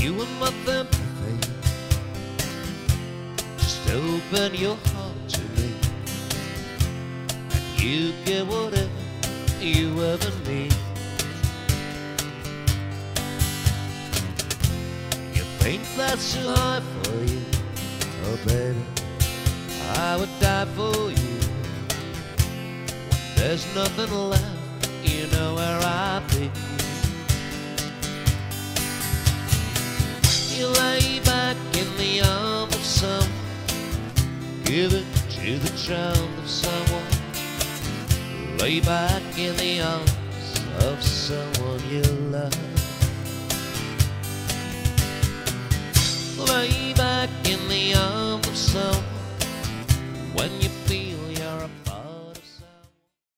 You and my empathy. Just open your heart to me, and you get whatever you ever need. You think that's too high for you? Oh baby, I would die for you. When there's nothing left, you know where I'd be. You lay back in the arms of someone, give it to the child of someone. Lay back in the arms of someone you love. Lay back in the arms of someone when you feel